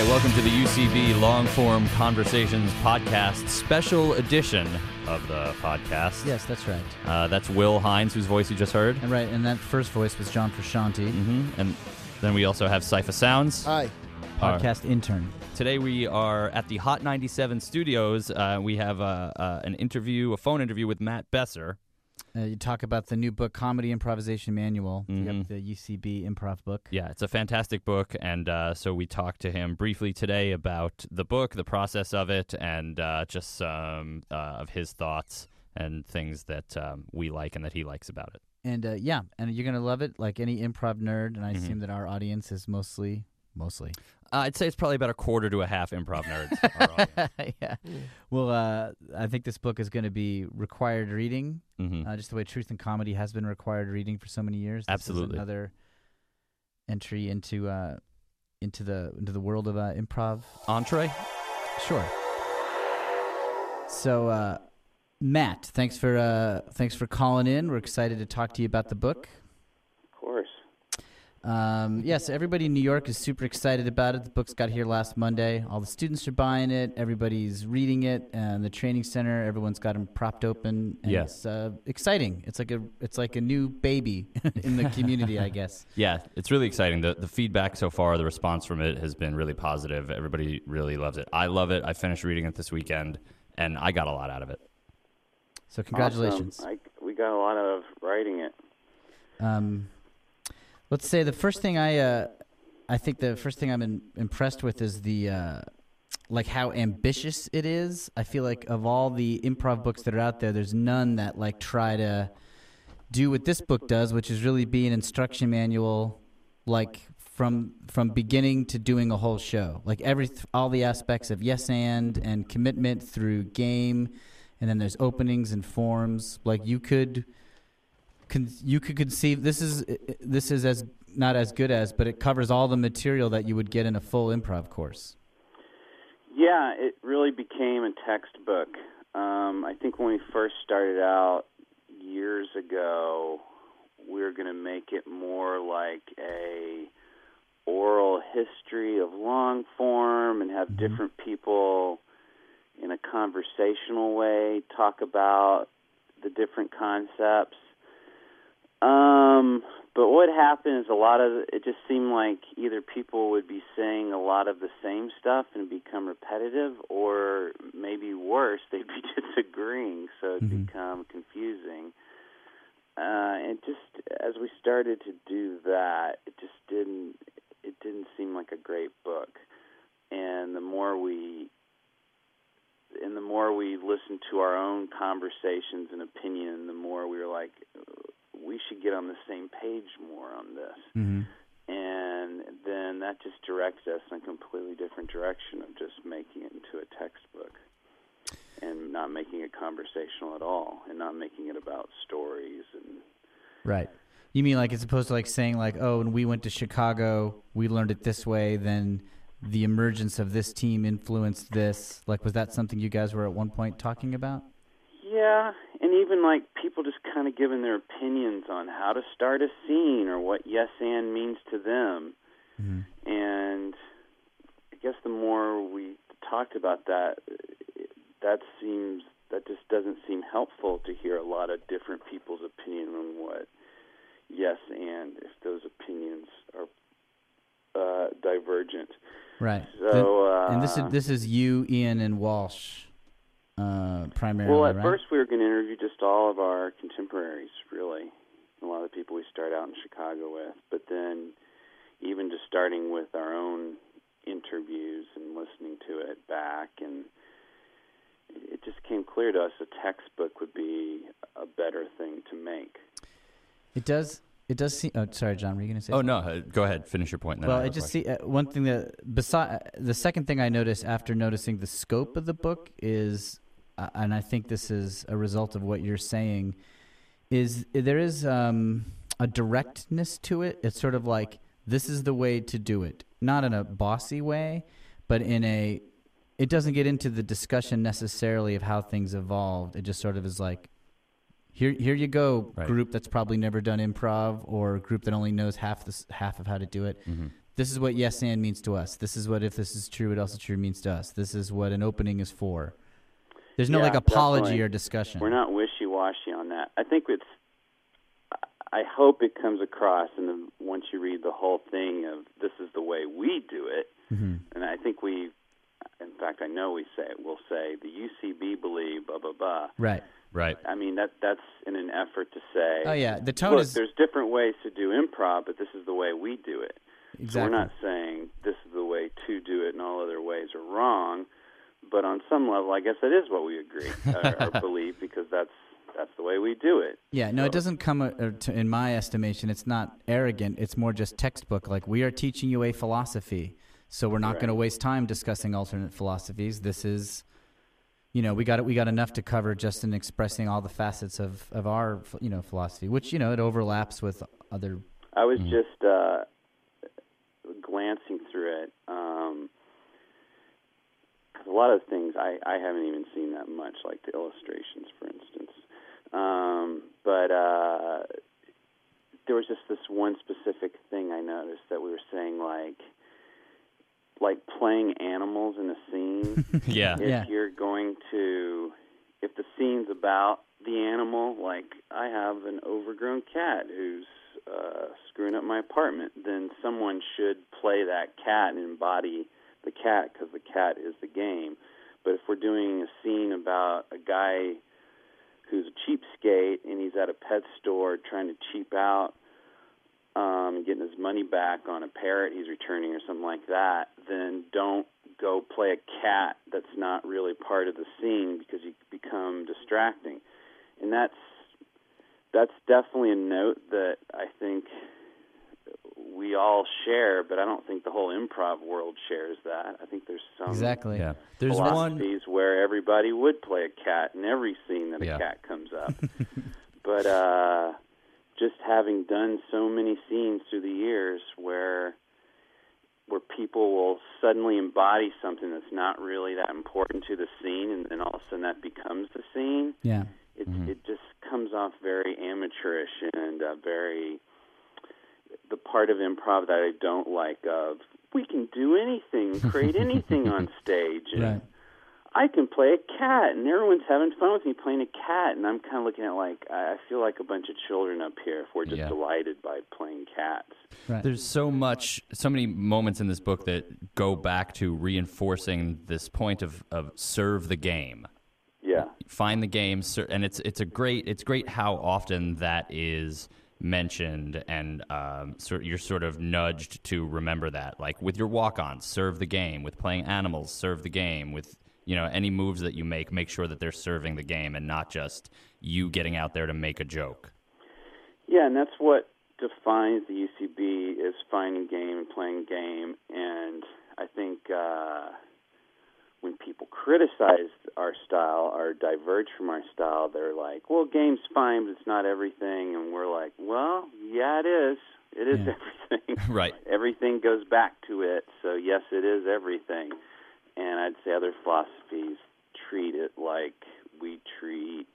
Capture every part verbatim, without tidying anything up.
Hi, welcome to the U C B Long-Form Conversations Podcast, special edition of the podcast. Yes, that's right. Uh, that's Will Hines, whose voice you just heard. And right, and that first voice was John Frusciante, Mm-hmm. And then we also have Cypher Sounds. Hi. podcast intern. Today we are at the Hot ninety-seven studios. Uh, we have uh, uh, an interview, a phone interview with Matt Besser. Uh, you talk about the new book, Comedy Improvisation Manual, Mm-hmm. the, the U C B improv book. Yeah, it's a fantastic book, and uh, so we talked to him briefly today about the book, the process of it, and uh, just some uh, of his thoughts and things that um, we like and that he likes about it. And uh, yeah, and you're going to love it like any improv nerd, and I Mhm. assume that our audience is mostly, mostly. Uh, I'd say it's probably about a quarter to a half improv nerds. our audience. yeah. Well, uh, I think this book is going to be required reading, Mhm. uh, just the way Truth and Comedy has been required reading for so many years. This Absolutely. is another entry into uh, into the into the world of uh, improv. Entree? Sure. So, uh, Matt, thanks for uh, thanks for calling in. We're excited to talk to you about the book. Of course. Um, yes, everybody in New York is super excited about it. The book's got here last Monday. All the students are buying it. Everybody's reading it. And the training center, everyone's got them propped open. And Yeah. It's uh, exciting. It's like a it's like a new baby in the community, I guess. Yeah, it's really exciting. The the feedback so far, the response from it has been really positive. Everybody really loves it. I love it. I finished reading it this weekend, and I got a lot out of it. So congratulations. Awesome. I, we got a lot out of writing it. Um, let's say the first thing I, uh, I think the first thing I'm in, impressed with is the, uh, like how ambitious it is. I feel like of all the improv books that are out there, there's none that like try to do what this book does, which is really be an instruction manual, like from from beginning to doing a whole show, like every all the aspects of yes and and commitment through game. And then there's openings and forms. Like you could, con- you could conceive. This is this is as not as good as, but it covers all the material that you would get in a full improv course. Yeah, it really became a textbook. Um, I think when we first started out years ago, we were going to make it more like a oral history of long form and have Mm-hmm. different people in a conversational way talk about the different concepts. Um, but what happened is a lot of it just seemed like either people would be saying a lot of the same stuff and become repetitive, or maybe worse, they'd be disagreeing, so it'd Mhm. become confusing. Uh, and just as we started to do that, it just didn't it didn't seem like a great book. And the more we And the more we listened to our own conversations and opinion, the more we were like, we should get on the same page more on this. Mm-hmm. And then that just directs us in a completely different direction of just making it into a textbook and not making it conversational at all and not making it about stories. And Right. You mean like as opposed to like saying like, oh, when we went to Chicago, we learned it this way, then the emergence of this team influenced this. Like, was that something you guys were at one point talking about? yeah, and even like people just kind of giving their opinions on how to start a scene or what yes and means to them. Mm-hmm. And I guess the more we talked about that, that seems that just doesn't seem helpful to hear a lot of different people's opinion on what yes and if those opinions are uh, divergent. Right. So, uh, and this is this is you, Ian, and Walsh, uh, primarily. well, at right? first we were going to interview just all of our contemporaries, really, a lot of the people we start out in Chicago with. But then, even just starting with our own interviews and listening to it back, and it just came clear to us a textbook would be a better thing to make. It does. It does seem. Oh, sorry, John. Were you going to say? Oh, something? no, uh, go ahead. Finish your point. and then Well, I I have a just question. see uh, one thing that beside the second thing I noticed after noticing the scope of the book is, uh, and I think this is a result of what you're saying, is there is um, a directness to it. It's sort of like this is the way to do it, not in a bossy way, but in a. It doesn't get into the discussion necessarily of how things evolved. It just sort of is like, Here, here you go, Right. group that's probably never done improv or a group that only knows half this, half of how to do it. Mhm. this is what yes and means to us. This is what if this is true, what else is true means to us. This is what an opening is for. There's no yeah, like apology definitely. or discussion. We're not wishy-washy on that. I think it's. I hope it comes across, and the, once you read the whole thing of this is the way we do it, mm-hmm. and I think we, in fact, I know we say it. We'll say the U C B believe blah blah blah. Right. Right. I mean that that's in an effort to say. Oh yeah, the tone look, is. There's different ways to do improv, but this is the way we do it. Exactly. So we're not saying this is the way to do it and all other ways are wrong, but on some level, I guess that is what we agree or, or believe because that's that's the way we do it. Yeah, no, so. it doesn't come, uh, to, in my estimation, it's not arrogant. It's more just textbook. Like, we are teaching you a philosophy, so we're not right. going to waste time discussing alternate philosophies. This is, you know, we got we got enough to cover just in expressing all the facets of, of our, you know, philosophy, which, you know, it overlaps with other. I was mm. just uh, glancing through it. Um, a lot of things I, I haven't even seen that much, like the illustrations, for instance. Um, but uh, there was just this one specific thing I noticed that we were saying, like, like playing animals in a scene. yeah. If yeah. you're going to, if the scene's about the animal, like I have an overgrown cat who's uh, screwing up my apartment, then someone should play that cat and embody the cat because the cat is the game. But if we're doing a scene about a guy who's a cheapskate and he's at a pet store trying to cheap out um, and getting his money back on a parrot he's returning or something like that, then don't go play a cat that's not really part of the scene because you become distracting. And that's that's definitely a note that I think we all share, but I don't think the whole improv world shares that. I think there's some Exactly. Yeah. There's one philosophies where everybody would play a cat in every scene that a Yeah. cat comes up. But uh, just having done so many scenes through the years where where people will suddenly embody something that's not really that important to the scene, and then all of a sudden that becomes the scene, Yeah. it, Mhm. it just comes off very amateurish and uh, very... the part of improv that I don't like of, we can do anything, create anything on stage. And Right. I can play a cat, and everyone's having fun with me playing a cat, and I'm kind of looking at like, I feel like a bunch of children up here if we're just Yeah. delighted by playing cats. Right. There's so much, so many moments in this book that go back to reinforcing this point of, of serve the game. Yeah. Find the game, ser- and it's it's a great it's great how often that is mentioned, and um, so you're sort of nudged to remember that. Like with your walk-ons, serve the game. With playing animals, serve the game. With you know any moves that you make, make sure that they're serving the game and not just you getting out there to make a joke. Yeah, and that's what defines the U C B is finding game and playing game. And I think uh, when people criticize our style or diverge from our style, they're like, well, game's fine, but it's not everything. And we're like, well, yeah, it is. It is Yeah. everything. Right. Everything goes back to it. So, yes, it is everything. And I'd say other philosophies treat it like we treat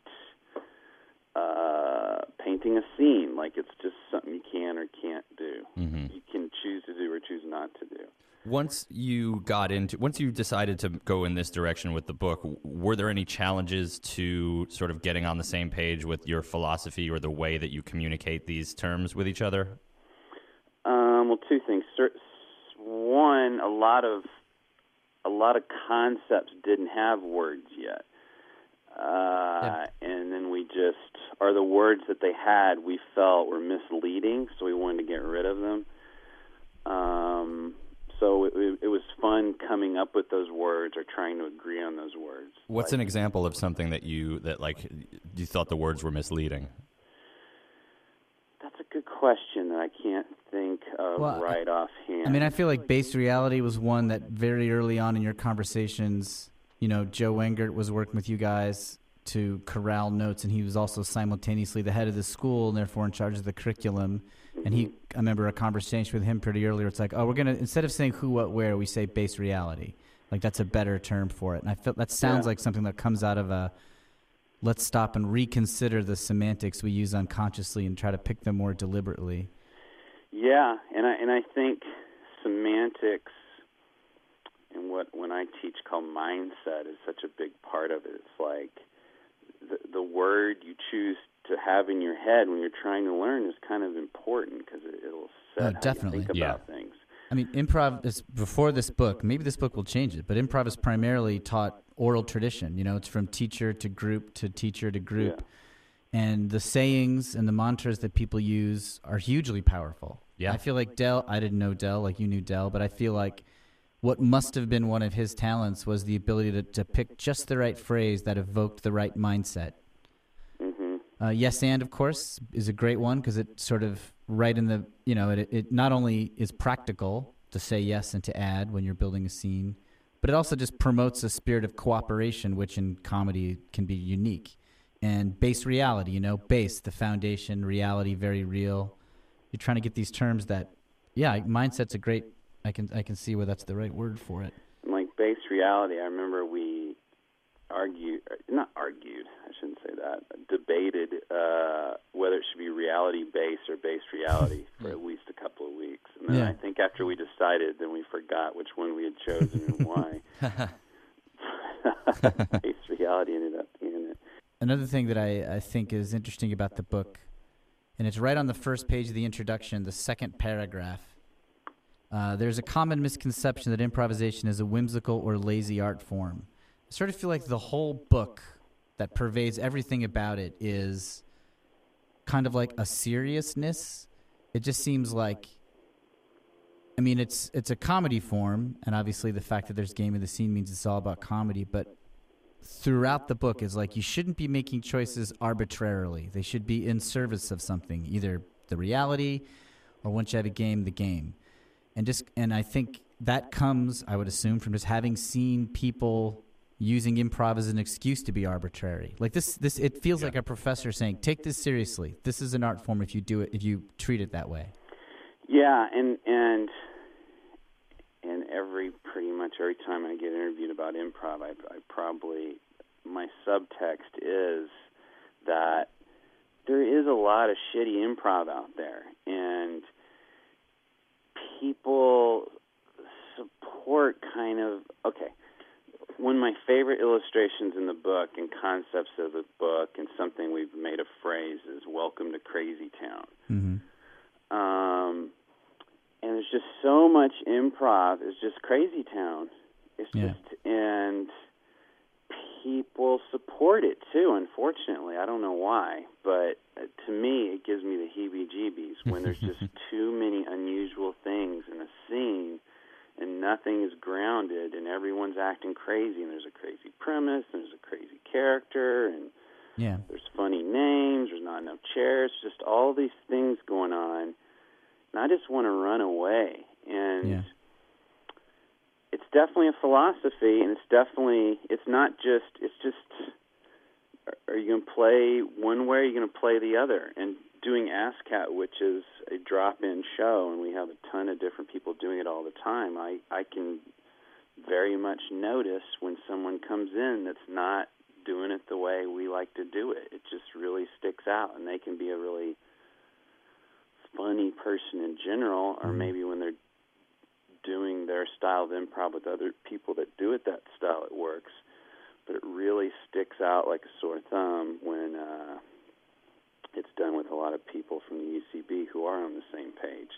uh, painting a scene, like it's just something you can or can't do. Mm-hmm. You can choose to do or choose not to do. Once you got into, once you decided to go in this direction with the book, were there any challenges to sort of getting on the same page with your philosophy or the way that you communicate these terms with each other? Um, well, two things. One, a lot of a lot of concepts didn't have words yet, uh, Yeah. and then we just, or the words that they had, we felt were misleading, so we wanted to get rid of them. Um, so it, it was fun coming up with those words or trying to agree on those words. What's like, an example of something that you that like you thought the words were misleading? That's a good question that I can't think of Well, right offhand. I mean, I feel like base reality was one that very early on in your conversations, you know, Joe Wengert was working with you guys to corral notes, and he was also simultaneously the head of the school and therefore in charge of the curriculum. And he, I remember a conversation with him pretty early where it's like, oh, we're going to, instead of saying who, what, where, we say base reality. Like that's a better term for it. And I feel that sounds Yeah. like something that comes out of a, let's stop and reconsider the semantics we use unconsciously and try to pick them more deliberately. Yeah, and I and I think semantics and what when I teach called mindset is such a big part of it. It's like the, the word you choose to have in your head when you're trying to learn is kind of important because it, it'll set Oh, how definitely. you think Yeah. about things. I mean, improv is before this book. Maybe this book will change it, but improv is primarily taught oral tradition. You know, it's from teacher to group to teacher to group, Yeah. and the sayings and the mantras that people use are hugely powerful. Yeah. I feel like Del. I didn't know Del like you knew Del, but I feel like what must have been one of his talents was the ability to, to pick just the right phrase that evoked the right mindset. Mm-hmm. Uh, yes, and of course is a great one because it sort of right in the you know it it not only is practical to say yes and to add when you're building a scene, but it also just promotes a spirit of cooperation, which in comedy can be unique. And base reality, you know, base the foundation, reality, very real. You're trying to get these terms that, yeah, mindset's a great. I can I can see where that's the right word for it. Like base reality, I remember we argued, not argued, I shouldn't say that, debated uh, whether it should be reality-based or base reality for at least a couple of weeks. And then Yeah. I think after we decided, then we forgot which one we had chosen and why. Base reality ended up being it. Another thing that I, I think is interesting about the book, and it's right on the first page of the introduction, the second paragraph. Uh, there's a common misconception that improvisation is a whimsical or lazy art form. I sort of feel like the whole book that pervades everything about it is kind of like a seriousness. It just seems like, I mean, it's it's a comedy form, and obviously the fact that there's game of the scene means it's all about comedy, but throughout the book is like you shouldn't be making choices arbitrarily. They should be in service of something, either the reality or once you have a game, the game. And just and I think that comes, I would assume, from just having seen people using improv as an excuse to be arbitrary. Like this, this it feels Yeah. like a professor saying, "Take this seriously. This is an art form if you do it, if you treat it that way." Yeah, and and and every pretty much every time I get interviewed about improv, I, I probably my subtext is that there is a lot of shitty improv out there, and people support kind of okay. One of my favorite illustrations in the book and concepts of the book and something we've made a phrase is "Welcome to Crazy Town." Mm-hmm. Um, and there's just so much improv. It's just Crazy Town. It's Yeah. just, and people support it too. Unfortunately, I don't know why, but uh, to me, it gives me the heebie-jeebies when there's just too many unusual things in a scene, and nothing is grounded, and everyone's acting crazy, and there's a crazy premise, and there's a crazy character, and Yeah. there's funny names, there's not enough chairs, just all these things going on. And I just want to run away. And Yeah. it's definitely a philosophy, and it's definitely, it's not just, it's just, are you going to play one way or are you going to play the other? And doing ASCAT, which is a drop-in show, and we have a ton of different people doing it all the time, I, I can very much notice when someone comes in that's not doing it the way we like to do it. It just really sticks out, and they can be a really funny person in general, or maybe when they're doing their style of improv with other people that do it that style, it works. But it really sticks out like a sore thumb when uh, it's done with a lot of people from the U C B who are on the same page.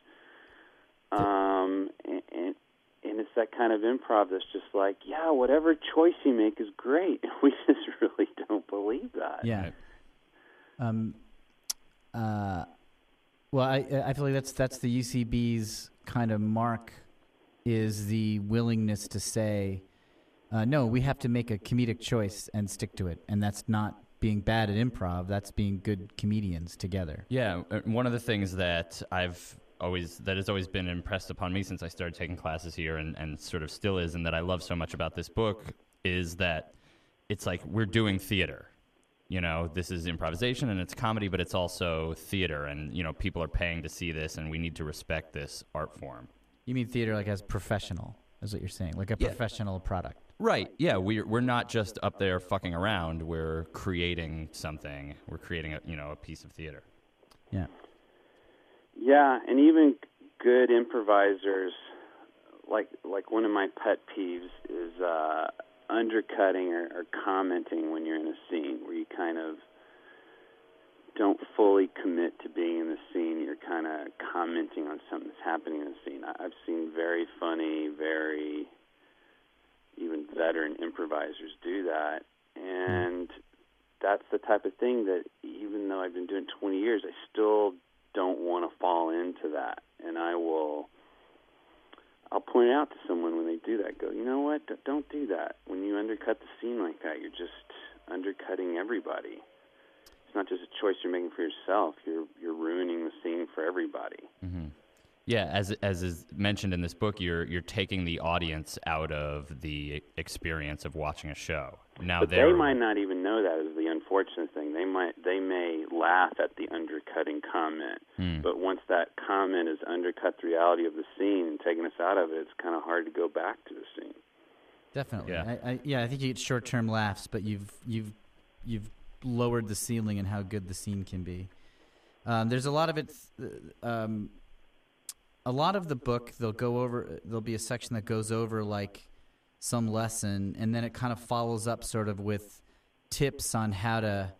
Um, and, and and it's that kind of improv that's just like, yeah, whatever choice you make is great. We just really don't believe that. Yeah. Um. Uh. Well, I I feel like that's that's the U C B's kind of mark, is the willingness to say, uh, no, we have to make a comedic choice and stick to it, and that's not being bad at improv. That's being good comedians together. Yeah, uh, one of the things that I've always that has always been impressed upon me since I started taking classes here, and, and sort of still is, and that I love so much about this book, is that it's like we're doing theater. You know, this is improvisation and it's comedy, but it's also theater, and you know, people are paying to see this, and we need to respect this art form. You mean theater like as professional, is what you're saying, like a Yeah. professional product. Right. Yeah, we're we're not just up there fucking around. We're creating something. We're creating a you know a piece of theater. Yeah. Yeah, and even good improvisers like like one of my pet peeves is uh, undercutting or, or commenting when you're in a scene where you kind of don't fully commit to being in the scene. You're kind of commenting on something that's happening in the scene. I've seen very funny, very even veteran improvisers do that, and that's the type of thing that even though I've been doing twenty years, I still don't want to fall into that. And I will, I'll point it out to someone when they do that. Go, you know what? Don't do that. When you undercut the scene like that, you're just undercutting everybody. It's not just a choice you're making for yourself. You're you're ruining the scene for everybody. Mm-hmm. Yeah, as as is mentioned in this book, you're you're taking the audience out of the experience of watching a show. Now but they might not even know that is the unfortunate thing. They might they may laugh at the undercutting comment, mm. but once that comment has undercut the reality of the scene and taken us out of it, it's kind of hard to go back to the scene. Definitely, yeah. I, I, yeah. I think you get short-term laughs, but you've you've you've lowered the ceiling in how good the scene can be. Um, there's a lot of it. Um, a lot of the book, they'll go over. There'll be a section that goes over like some lesson, and then it kind of follows up sort of with tips on how to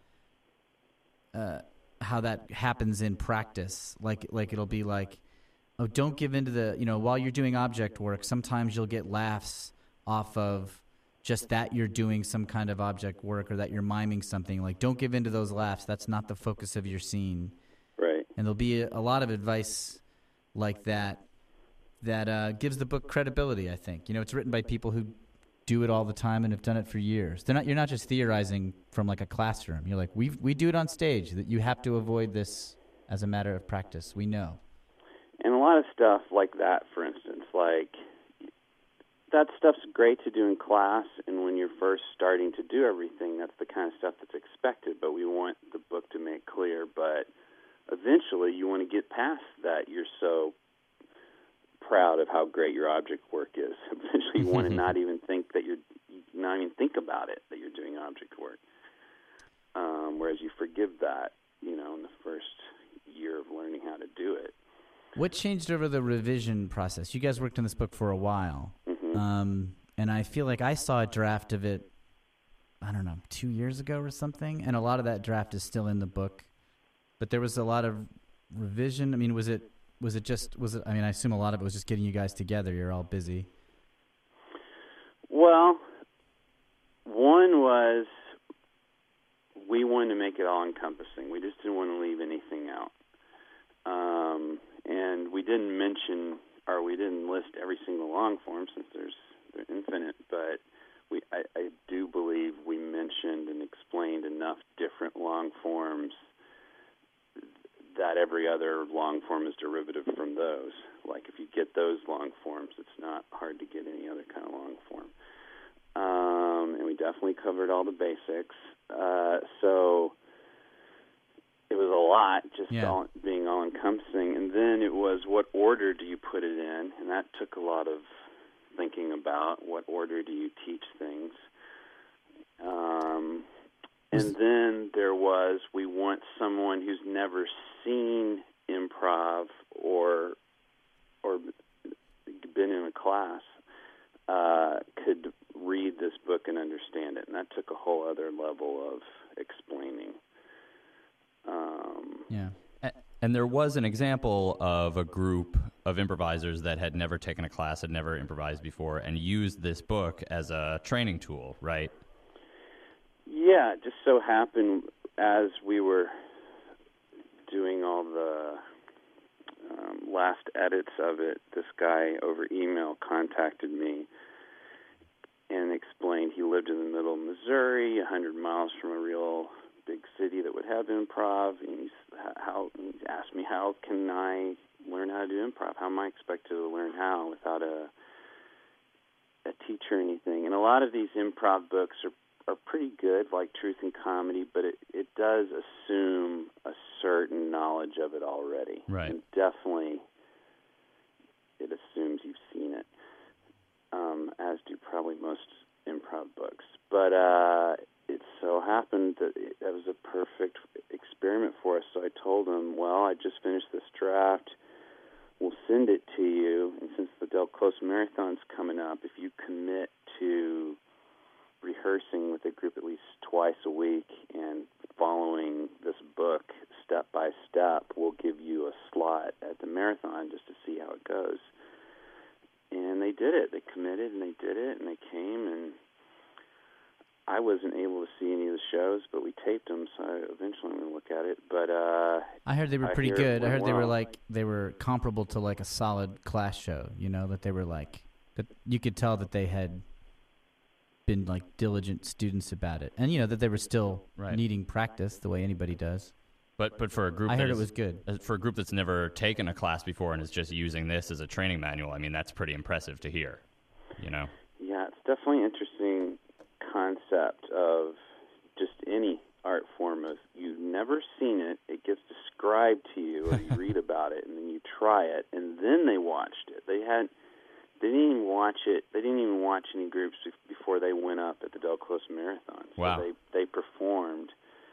uh, how that happens in practice. Like like it'll be like, oh, don't give into the you know while you're doing object work. Sometimes you'll get laughs off of just that you're doing some kind of object work or that you're miming something. Like, don't give into those laughs. That's not the focus of your scene. Right. And there'll be a, a lot of advice like that that uh, gives the book credibility, I think. You know, it's written by people who do it all the time and have done it for years. They're not. You're not just theorizing from like a classroom. You're like, we we do it on stage. That you have to avoid this as a matter of practice. We know. And a lot of stuff like that, for instance, like that stuff's great to do in class, and when you're first starting to do everything, that's the kind of stuff that's expected, but we want the book to make clear. But eventually you want to get past that. You're so proud of how great your object work is. Eventually you want to not even think that you're, not even think about it, that you're doing object work. Um, whereas you forgive that, you know, in the first year of learning how to do it. What changed over the revision process? You guys worked on this book for a while. Mm-hmm. Um, and I feel like I saw a draft of it, I don't know, two years ago or something. And a lot of that draft is still in the book. But there was a lot of revision. I mean, was it was it just, was it, I mean, I assume a lot of it was just getting you guys together. You're all busy. Well, one was we wanted to make it all-encompassing. We just didn't want to leave anything out. Um, and we didn't mention, or we didn't list every single long form since there's they're infinite, but we I, I do believe we mentioned and explained enough different long forms that every other long form is derivative from those. Like if you get those long forms, it's not hard to get any other kind of long form. Um, and we definitely covered all the basics. Uh, so it was a lot, just yeah. all, being all-encompassing. And then it was, what order do you put it in? And that took a lot of thinking about. What order do you teach things? Um, and then there was, we want someone who's never seen improv or or been in a class uh, could read this book and understand it. And that took a whole other level of explaining. Um, yeah. And there was an example of a group of improvisers that had never taken a class, had never improvised before, and used this book as a training tool, right? Yeah, it just so happened as we were doing all the um, last edits of it, this guy over email contacted me and explained he lived in the middle of Missouri, one hundred miles from a real big city that would have improv, and he's, how, he asked me, how can I learn how to do improv? How am I expected to learn how without a a teacher or anything? And a lot of these improv books are are pretty good, like Truth and Comedy, but it, it does assume a certain knowledge of it already. Right. And definitely it assumes you've seen it, um, as do probably most improv books. But uh, it so happened that it, that was a perfect experiment for us. So I told him, well, I just finished this draft. we'll send it to you. And since the Del Close Marathon's coming up, if you commit to rehearsing with a group at least twice a week and following this book step by step, we'll give you a slot at the marathon just to see how it goes. And they did it. They committed, and they did it, and they came, and I wasn't able to see any of the shows, but we taped them, so eventually I'm going to look at it. But uh, I heard they were I pretty hear it good. I went heard they were well. like they were comparable to like a solid class show. You know, that they were like that. You could tell that they had been like diligent students about it, and you know that they were still Right. needing practice the way anybody does. But but for a group I that heard it is- was good. uh, for a group that's never taken a class before and is just using this as a training manual, I mean, that's pretty impressive to hear, you know? Yeah, it's definitely an interesting concept of just any art form. Of you've never seen it, it gets described to you, or you read about it, and then you try it, and then they watched it. They had, they didn't even watch it. They didn't even watch any groups before they went up at the Del Close Marathon. So Wow. they they performed,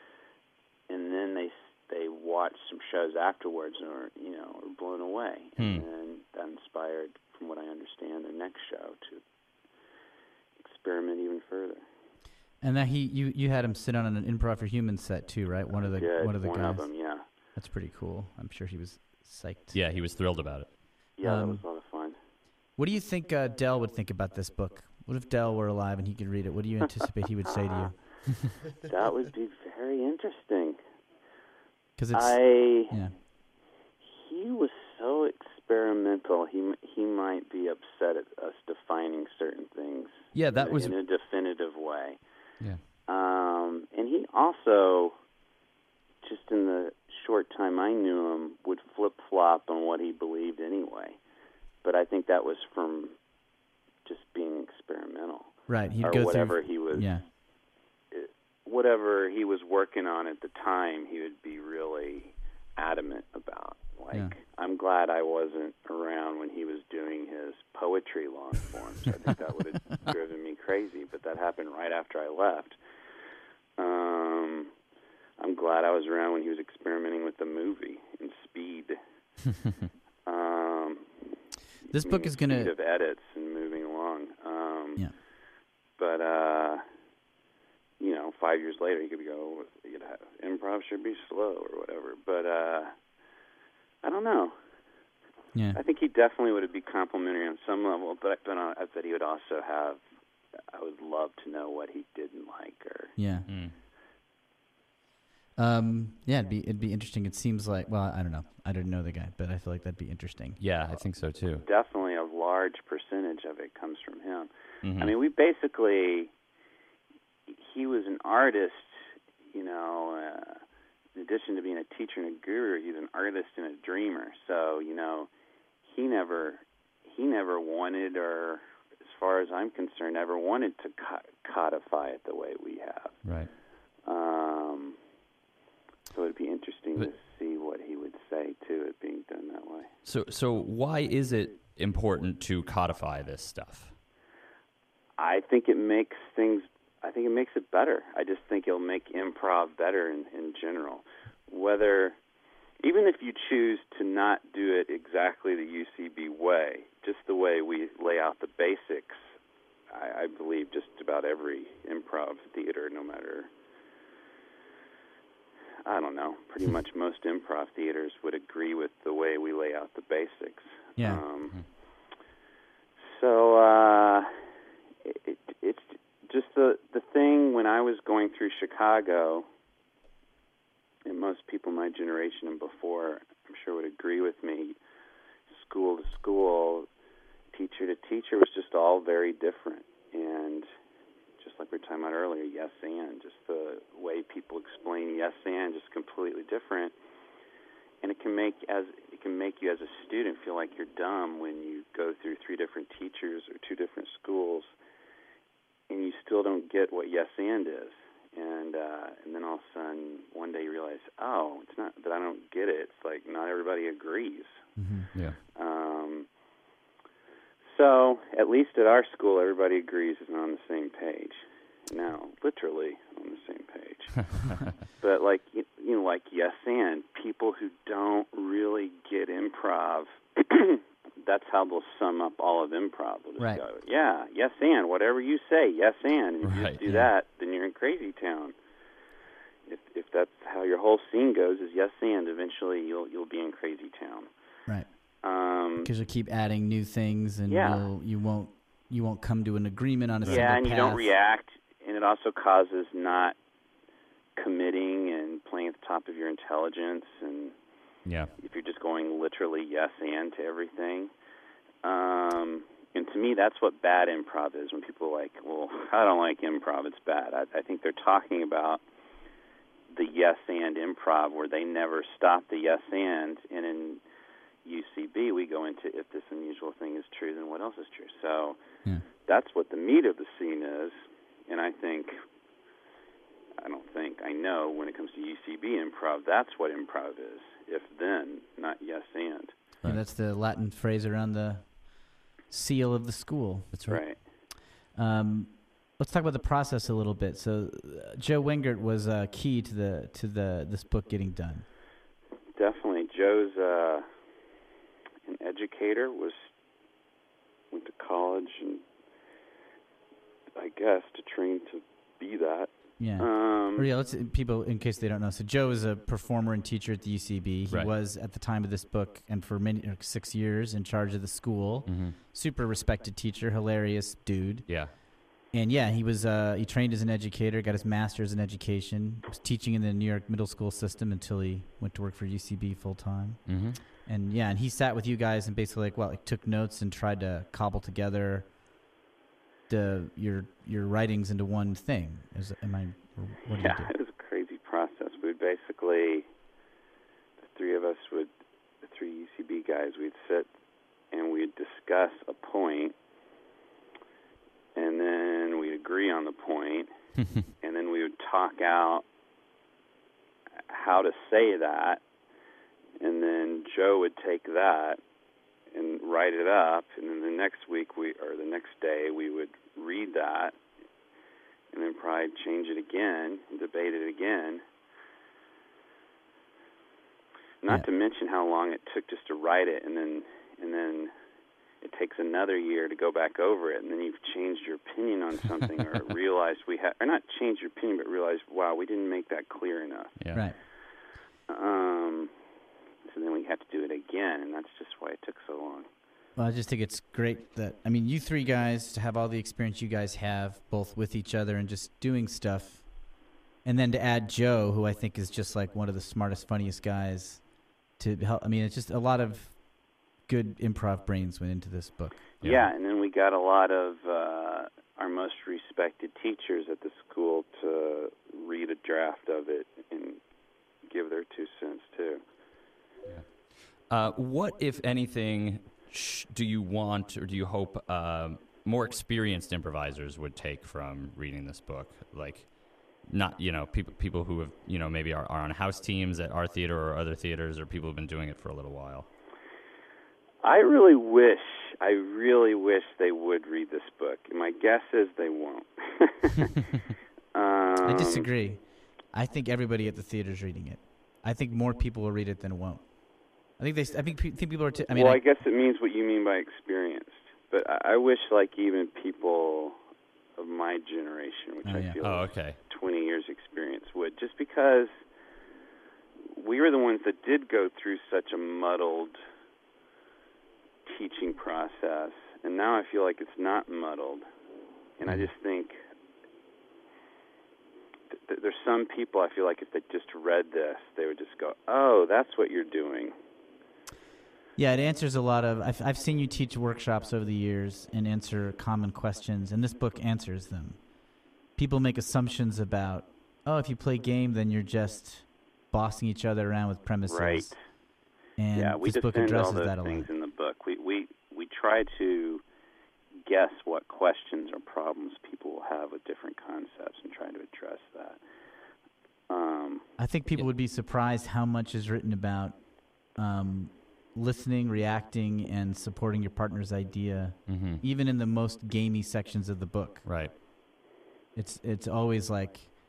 and then they they watched some shows afterwards, and were you know were blown away, Hmm. and then that inspired, from what I understand, their next show to experiment even further. And that he, you, you had him sit on an Improv for Humans set too, right? One of the Good. one of the one guys. of them, yeah. That's pretty cool. I'm sure he was psyched. Yeah, he was thrilled about it. Yeah, that Um, was a lot of fun. What do you think uh, Del would think about this book? What if Del were alive and he could read it? What do you anticipate he would say to you? That would be very interesting. Because it's I yeah. he was so experimental. He m- he might be upset at us defining certain things. Yeah, that in, was in a definitive way. Yeah. Um, and he also, just in the short time I knew him, would flip flop on what he believed anyway. But I think that was from just being experimental, right. He'd or go whatever through. he was. Yeah. Whatever he was working on at the time, he would be really adamant about. Like, Yeah. I'm glad I wasn't around when he was doing his poetry long forms. I think that would have driven me crazy, but that happened right after I left. Um, I'm glad I was around when he was experimenting with the movie and speed. um, This book meaning is gonna- speed of edits and moving along. Um, Yeah. But uh, you know, five years later, he could go, you could have, improv should be slow or whatever. But uh, I don't know. Yeah. I think he definitely would be complimentary on some level, but but uh, I bet he would also have. I would love to know what he didn't like, or Yeah. Mm. Um. Yeah. It'd be it'd be interesting. It seems like. Well, I don't know. I don't know the guy, but I feel like that'd be interesting. Yeah, I think so too. definitely a large percentage of it comes from him. Mhm. I mean, we basically. He was an artist, you know. Uh, in addition to being a teacher and a guru, he's an artist and a dreamer. So, you know, he never, he never wanted, or as far as I'm concerned, never wanted to co- codify it the way we have. Right. Um, so it'd be interesting But- to see what he would say to it being done that way. So so why is it important to codify this stuff? I think it makes things. I think it makes it better. I just think it'll make improv better in, in general. Whether, even if you choose to not do it exactly the U C B way, just the way we lay out the basics, I, I believe just about every improv theater, no matter, I don't know, pretty much most improv theaters would agree with the way we lay out the basics. Yeah. Um, Mhm. So uh, it, it, it's just the the thing when I was going through Chicago, and most people my generation and before, I'm sure would agree with me, school to school, teacher to teacher was just all very different. And just like we were talking about earlier, yes and, just the way people explain yes and, just completely different. And it can make as it can make you as a student feel like you're dumb when you go through three different teachers or two different schools, and you still don't get what yes and is. And uh, and then all of a sudden, one day you realize, oh, it's not that I don't get it. It's like not everybody agrees. Mm-hmm. Yeah. Um, so at least at our school, everybody agrees and on the same page. Now, literally on the same page. But like you, you know, like yes and people who don't really get improv. That's how they'll sum up all of improv. They'll just Right. go, yeah, yes and whatever you say, yes and. And if you Right, just do yeah. that, then you're in crazy town. If if that's how your whole scene goes, is yes and, eventually you'll you'll be in crazy town. Right. Um, Because you'll keep adding new things, and Yeah. you'll, you won't you won't come to an agreement on a single yeah, and you path. don't react, and it also causes not committing and playing at the top of your intelligence, and Yeah. if you're just going literally yes and to everything. Um, and to me, that's what bad improv is. When people are like, well, I don't like improv, it's bad. I, I think they're talking about the yes and improv where they never stop the yes and. And in U C B, we go into if this unusual thing is true, then what else is true? So Yeah. that's what the meat of the scene is. And I think, I don't think, I know when it comes to U C B improv, that's what improv is. If then, not yes and. Yeah, Right. that's the Latin phrase around the seal of the school. That's right. Right. Um, let's talk about the process a little bit. So, uh, Joe Wengert was uh, key to the to the this book getting done. Definitely. Joe's uh, an educator, was went to college and I guess to train to be that. Yeah. Um, Or yeah, let's people in case they don't know. So Joe is a performer and teacher at the U C B. He Right. was at the time of this book and for many or six years in charge of the school. Mm-hmm. Super respected teacher, hilarious dude. Yeah. And yeah, he was uh, he trained as an educator, got his master's in education, was teaching in the New York middle school system until he went to work for U C B full time. Mm-hmm. And yeah, and he sat with you guys and basically like well, like, took notes and tried to cobble together the your your writings into one thing. Is am I? Or what did yeah, you do? it was a crazy process. We would basically, the three of us would, the three U C B guys, we'd sit and we'd discuss a point, and then we'd agree on the point, and then we would talk out how to say that, and then Joe would take that and write it up, and then the next week we or the next day we would read that, and then probably change it again, and debate it again. Not Yeah. to mention how long it took just to write it, and then and then it takes another year to go back over it, and then you've changed your opinion on something, or realized we had, or not changed your opinion, but realized, wow, we didn't make that clear enough. Yeah. Right. Um, so then we had to do it again, and that's just why it took so long. Well, I just think it's great that, I mean, you three guys, to have all the experience you guys have, both with each other and just doing stuff, and then to add Joe, who I think is just like one of the smartest, funniest guys to help. I mean, it's just a lot of good improv brains went into this book. Yeah. Yeah, and then we got a lot of uh, our most respected teachers at the school to read a draft of it and give their two cents, too. Uh, what, if anything, sh- do you want or do you hope um, more experienced improvisers would take from reading this book? Like, not, you know, people people who have, you know, maybe are, are on house teams at our theater or other theaters, or people who have been doing it for a little while. I really wish, I really wish they would read this book. My guess is they won't. um, I disagree. I think everybody at the theater's reading it. I think more people will read it than won't. I think they. I think, pe- think people are. T- I mean, well, I, I, guess it means what you mean by experienced. But I, I wish, like, even people of my generation, which Oh, I yeah. feel Oh, is okay. twenty years experience, would, just because we were the ones that did go through such a muddled teaching process, and now I feel like it's not muddled. And Mm-hmm. I just think th- th- there's some people I feel like if they just read this, they would just go, oh, that's what you're doing. yeah, it answers a lot of. I've I've seen you teach workshops over the years and answer common questions, and this book answers them. People make assumptions about, oh, if you play game, then you're just bossing each other around with premises. Right. And Yeah, we this book defend all addresses those that a things lot. in the book. We, we we try to guess what questions or problems people will have with different concepts and try to address that. Um, I think people would be surprised how much is written about um, listening, reacting, and supporting your partner's idea, Mm-hmm. even in the most gamey sections of the book. Right. It's it's always like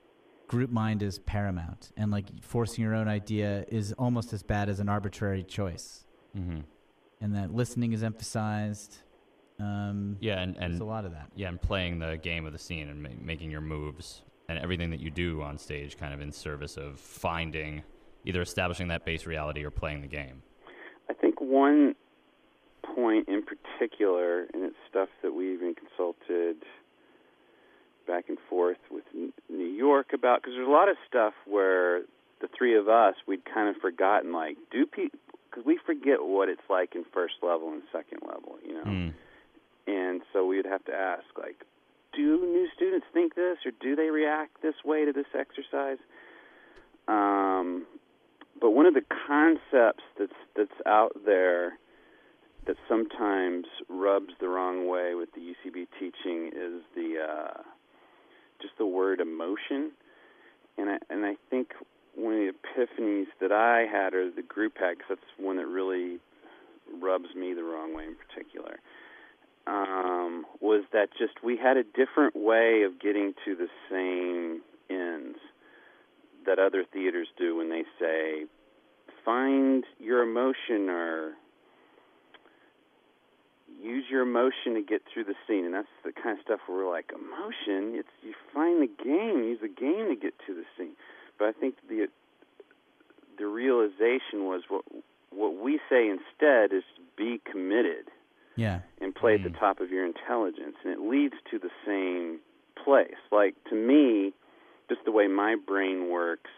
group mind is paramount, and like forcing your own idea is almost as bad as an arbitrary choice. Mm-hmm. And that listening is emphasized. Um, yeah, and, and there's a lot of that. Yeah, and playing the game of the scene and ma- making your moves and everything that you do on stage kind of in service of finding, either establishing that base reality or playing the game. I think one point in particular, and it's stuff that we even consulted back and forth with N- New York about, because there's a lot of stuff where the three of us, we'd kind of forgotten, like, do people, because we forget what it's like in first level and second level, you know? Mm. And so we'd have to ask, like, do new students think this, or do they react this way to this exercise? Um, but one of the concepts that's that's out there that sometimes rubs the wrong way with the U C B teaching is the uh, just the word emotion. And I, and I think one of the epiphanies that I had, or the group had, because that's one that really rubs me the wrong way in particular, um, was that just we had a different way of getting to the same ends that other theaters do when they say, find your emotion or use your emotion to get through the scene. And that's the kind of stuff where we're like, emotion? It's you find the game, use the game to get to the scene. But I think the the realization was what what we say instead is be committed. Yeah. And play mm. at the top of your intelligence. And it leads to the same place. Like, to me, just the way my brain works,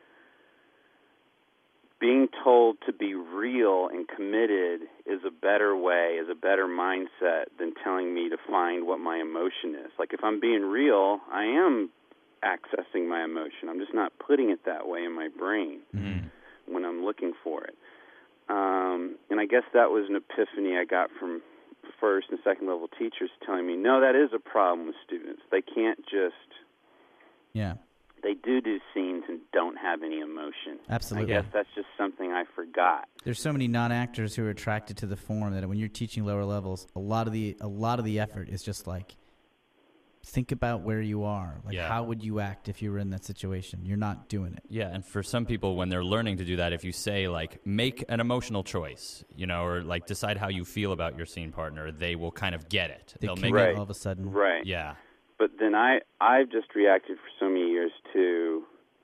being told to be real and committed is a better way, is a better mindset than telling me to find what my emotion is. Like, if I'm being real, I am accessing my emotion. I'm just not putting it that way in my brain Mm. when I'm looking for it. Um, and I guess that was an epiphany I got from first and second level teachers telling me, no, that is a problem with students. They can't just... Yeah. They do do scenes and don't have any emotion. Absolutely. I guess that's just something I forgot. There's so many non-actors who are attracted to the form that when you're teaching lower levels, a lot of the a lot of the effort is just like, think about where you are. Like, Yeah. how would you act if you were in that situation? You're not doing it. Yeah, and for some people, when they're learning to do that, if you say, like, make an emotional choice, you know, or, like, decide how you feel about your scene partner, they will kind of get it. They They'll commit make Right. all of a sudden. Right. Yeah. But then I, I've just reacted for so many years to,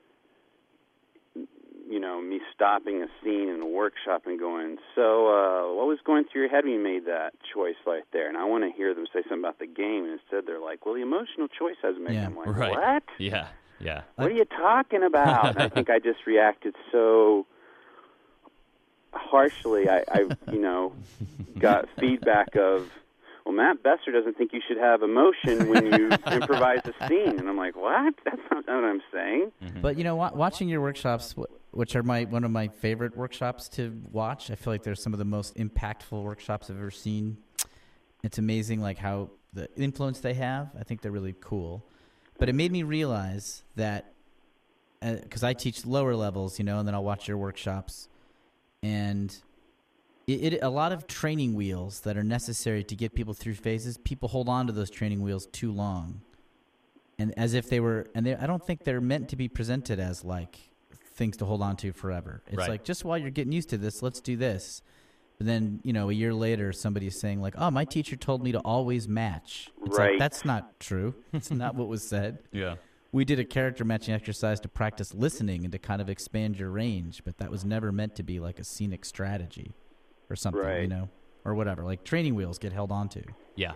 you know, me stopping a scene in a workshop and going, so uh, what was going through your head when you made that choice right there? And I want to hear them say something about the game, and instead they're like, well, the emotional choice hasn't made Yeah. I'm like, Right. what? Yeah. Yeah. What are you talking about? And I think I just reacted so harshly. I, I, you know, got feedback of, well, Matt Besser doesn't think you should have emotion when you improvise a scene. And I'm like, what? That's not what I'm saying. Mm-hmm. But you know, wa- watching your workshops, wh- which are my one of my favorite workshops to watch, I feel like they're some of the most impactful workshops I've ever seen. It's amazing, like how the influence they have. I think they're really cool. But it made me realize that because uh, I teach lower levels, you know, and then I'll watch your workshops, and it, it a lot of training wheels that are necessary to get people through phases. People hold on to those training wheels too long, and as if they were, and they, I don't think they're meant to be presented as like things to hold on to forever. It's Right. like, just while you're getting used to this, let's do this. But then, you know, a year later, somebody's saying like, "Oh, my teacher told me to always match." It's Right. like, that's not true. It's not what was said. Yeah. We did a character matching exercise to practice listening and to kind of expand your range, but that was never meant to be like a scenic strategy or something, you Right. know, or whatever. Like training wheels get held on to. Yeah.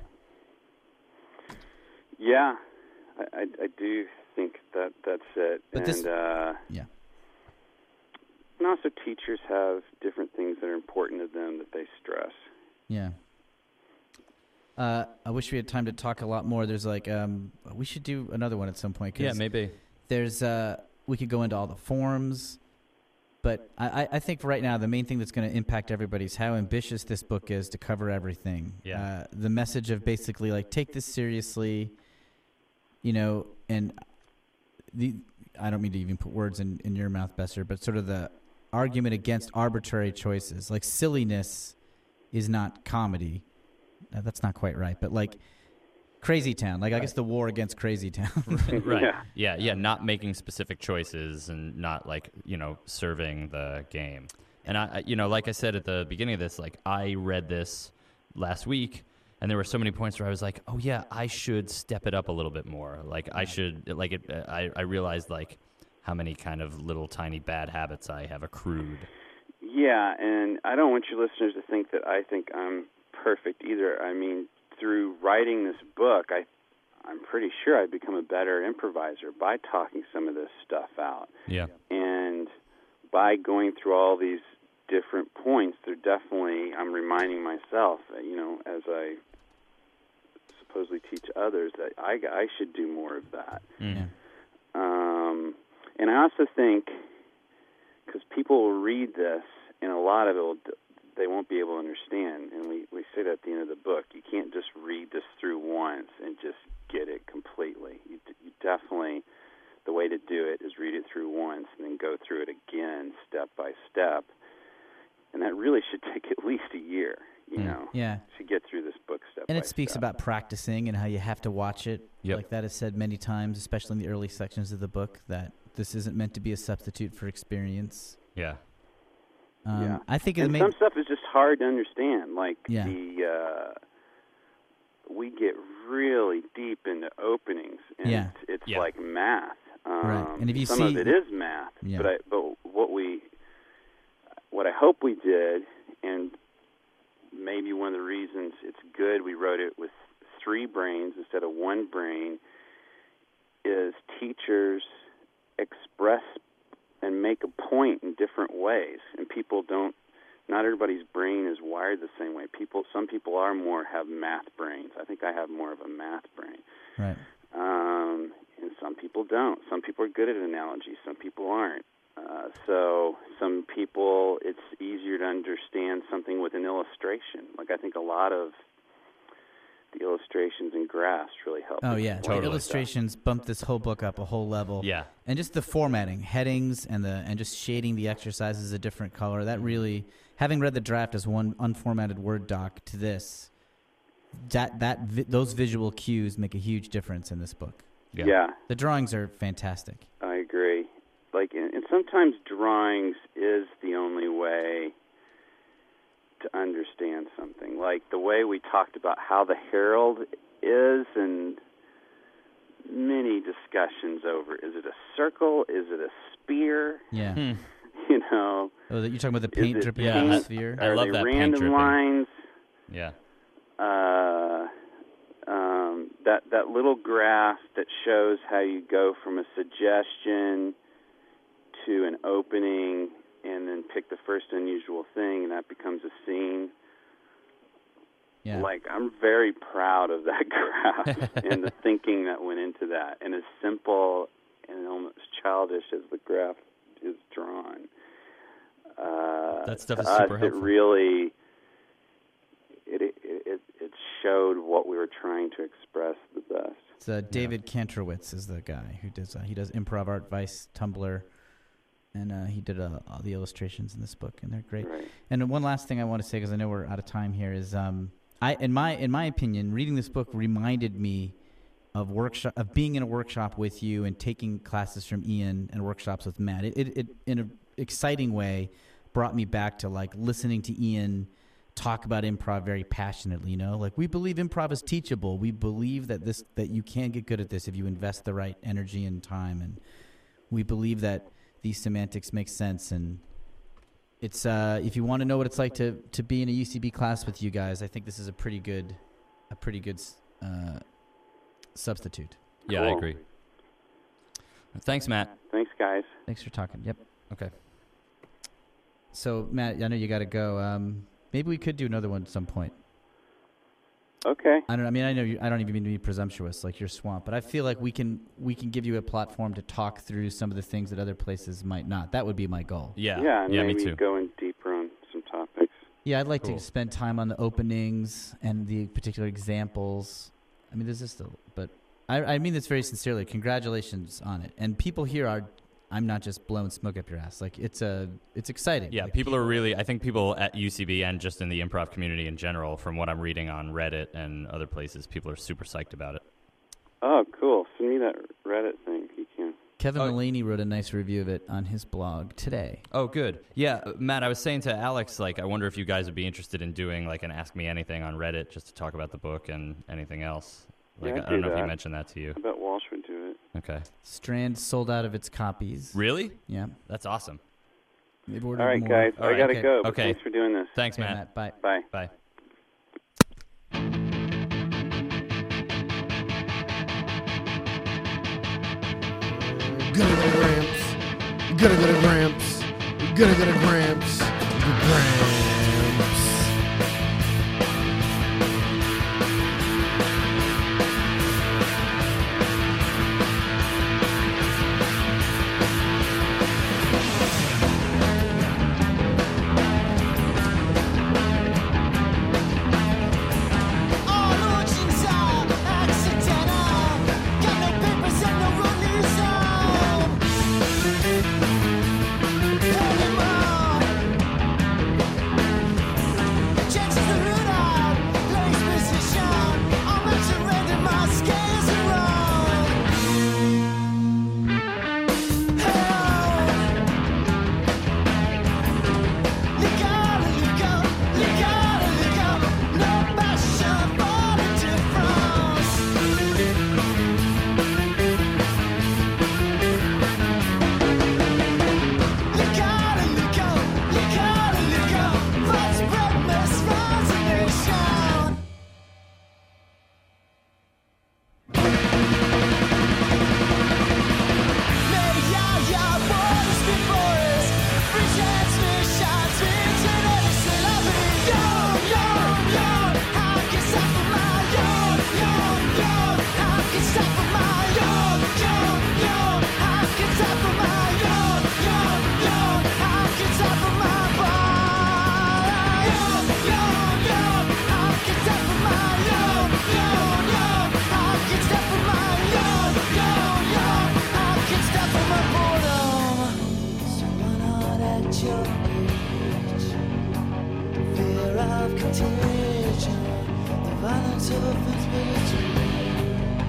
Yeah, I, I, I do think that that's it. But and this- uh, Yeah. and also teachers have different things that are important to them that they stress. Yeah. Uh, I wish we had time to talk a lot more. There's like, um, we should do another one at some point. 'Cause Yeah, maybe. There's, uh, we could go into all the forms, but I, I- I think right now the main thing that's going to impact everybody is how ambitious this book is to cover everything. Yeah. Uh, the message of basically like, take this seriously, you know, and the, I don't mean to even put words in, in your mouth, Besser, but sort of the argument against arbitrary choices. Like silliness is not comedy. Uh, that's not quite right, but like Crazy Town. Like, I guess the war against Crazy Town. Right. Yeah. yeah, yeah, not making specific choices and not like, you know, serving the game. And I, I- you know, like I said at the beginning of this, like I read this last week, and there were so many points where I was like, oh yeah, I should step it up a little bit more. Like I should, like it. I, I realized like how many kind of little tiny bad habits I have accrued. Yeah, and I don't want your listeners to think that I think I'm perfect either. I mean, through writing this book, I, I'm pretty sure I've become a better improviser by talking some of this stuff out. Yeah. And by going through all these different points, they're definitely, I'm reminding myself, you know, as I supposedly teach others, that I, I should do more of that. Mm-hmm. Yeah. Um, and I also think, because people will read this, and a lot of it will, they won't be able to understand. And we, we say that at the end of the book. You can't just read this through once and just get it completely. You, you definitely, the way to do it is read it through once and then go through it again step by step. And that really should take at least a year, you Mm. know, Yeah. to get through this book step And by it speaks step. about practicing and how you have to watch it. Yep. Like that is said many times, especially in the early sections of the book, that this isn't meant to be a substitute for experience. Yeah. Um, Yeah. I think it And made some stuff is just hard to understand. Like Yeah. the, uh, we get really deep into openings, and Yeah. it's, it's Yeah. like math. Um, Right. And if you some see- of it is math, Yeah. but I, but what we, what I hope we did, and maybe one of the reasons it's good we wrote it with three brains instead of one brain, is teachers express and make a point in different ways, and people don't. Not everybody's brain is wired the same way. People, some people are more have math brains. I think I have more of a math brain, right. um, and some people don't. Some people are good at analogy. Some people aren't. Uh, so some people, it's easier to understand something with an illustration. Like I think a lot of the illustrations and graphs really help. Oh yeah, Totally. the illustrations bumped this whole book up a whole level. Yeah. And just the formatting, headings, and the and just shading the exercises a different color. That really, having read the draft as one unformatted Word doc to this, that that vi- those visual cues make a huge difference in this book. Yeah. Yeah, The drawings are fantastic. I agree. Like, and, and sometimes drawings is the only way to understand something. Like the way we talked about how the Herald is, and many discussions over, is it a circle? Is it a spear? Yeah. Hmm. You know, Oh, that you're talking about the Is paint it dripping Yeah, on the I- sphere? I are love they that paint random dripping. lines? Yeah. Uh, um, that that little graph that shows how you go from a suggestion to an opening, and then pick the first unusual thing, and that becomes a scene. Yeah. Like, I'm very proud of that graph and the thinking that went into that, and as simple and almost childish as the graph is drawn. Uh, That stuff to is us, super it helpful. really it, it it it showed what we were trying to express the best. It's uh, David Kantrowitz is the guy who does uh, he does Improv Art Vice Tumblr, and uh, he did uh, all the illustrations in this book, and they're great. Right. And one last thing I want to say, because I know we're out of time here, is um, I in my in my opinion, reading this book reminded me of workshop of being in a workshop with you and taking classes from Ian and workshops with Matt. It it, it in an exciting way brought me back to like listening to Ian talk about improv very passionately. You know, like we believe improv is teachable. We believe that this that you can get good at this if you invest the right energy and time, and we believe that these semantics make sense. And it's uh, if you want to know what it's like to to be in a U C B class with you guys, I think this is a pretty good a pretty good uh, substitute. Yeah, I Cool. agree. Thanks, Matt. Thanks, guys. Thanks for talking. Yep. Okay. So Matt, I know you got to go. Um, maybe we could do another one at some point. Okay. I don't. I mean, I know you, I don't even mean to be presumptuous, like you're swamped, but I feel like we can we can give you a platform to talk through some of the things that other places might not. That would be my goal. Yeah. Yeah, and yeah, maybe me too. going deeper on some topics. Yeah, I'd like Cool. to spend time on the openings and the particular examples. I mean, there's just a, but I, I mean this very sincerely. Congratulations on it. And people here are I'm not just blowing smoke up your ass. Like it's a, it's exciting. Yeah, like, people are really. I think people at U C B and just in the improv community in general, from what I'm reading on Reddit and other places, people are super psyched about it. Oh, cool. Send me that Reddit thing if you can. Kevin Oh. Mulaney wrote a nice review of it on his blog today. Oh, good. Yeah, uh, Matt, I was saying to Alex, like, I wonder if you guys would be interested in doing like an Ask Me Anything on Reddit, just to talk about the book and anything else. Like, Yeah, I I'd don't do know if he that. mentioned that to you. I bet Walsh would do it. Okay. Strand sold out of its copies. Really? Yeah. That's awesome. They've ordered All right, more. guys. All I right, gotta okay. go. But Okay. Thanks for doing this. Thanks, Okay, Matt. Matt. Bye. Bye. Bye. Gonna get a Gramps. Gonna get a Gramps. Gonna get a Gramps. Gramps.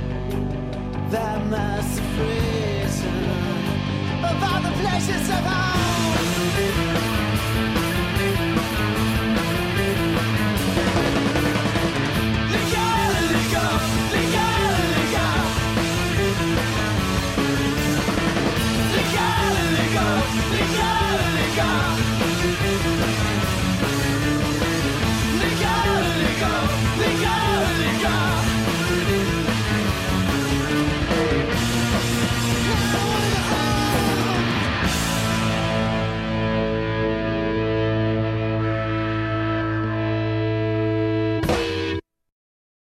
That mass prison of all the places of our